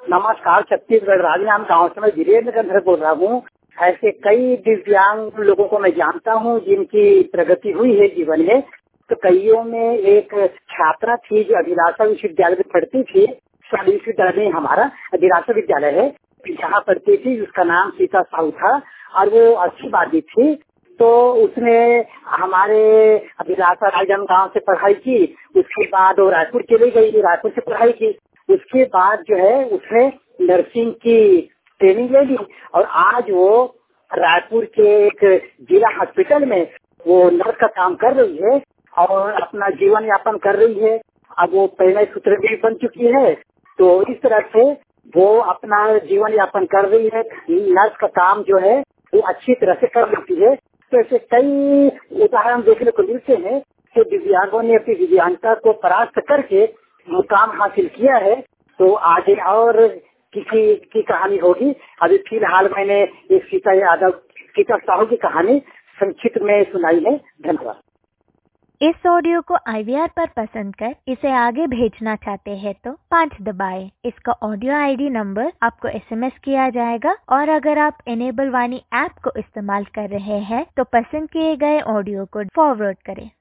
नमस्कार, छत्तीसगढ़ राजनांदगांव गांव से मैं वीरेंद्र गंधर बोल रहा हूँ। ऐसे कई दिव्यांग लोगों को मैं जानता हूँ जिनकी प्रगति हुई है जीवन में। तो कईयों में एक छात्रा थी जो अभिलाषा विश्वविद्यालय में पढ़ती थी। स्वामी विश्वविद्यालय में हमारा अभिलाषा विद्यालय है, जहाँ पढ़ती थी। उसका नाम सीता साहू था और वो अच्छी बात थी। तो उसने हमारे अभिलाषा राजनांदगांव गांव से पढ़ाई की। उसके बाद वो रायपुर चली गई, रायपुर से पढ़ाई की। उसके बाद जो है उसने नर्सिंग की ट्रेनिंग ले ली और आज वो रायपुर के एक जिला हॉस्पिटल में वो नर्स का काम कर रही है और अपना जीवन यापन कर रही है। अब वो पहले सूत्र भी बन चुकी है, तो इस तरह से वो अपना जीवन यापन कर रही है। नर्स का काम जो है वो अच्छी तरह से कर लेती है। तो ऐसे कई उदाहरण देखने को मिलते हैं कि दिव्यांगों ने अपनी दिव्यांगता को परास्त करके मुकाम हासिल किया है। तो आगे और किसी की कहानी होगी। अभी फिलहाल मैंने एक सीता साहू की कहानी संक्षिप्त में सुनाई है। धन्यवाद। इस ऑडियो को IVR पर पसंद कर इसे आगे भेजना चाहते हैं तो 5 दबाएं। इसका ऑडियो ID नंबर आपको SMS किया जाएगा और अगर आप इनेबल वाणी ऐप को इस्तेमाल कर रहे हैं तो पसंद किए गए ऑडियो को फॉरवर्ड करें।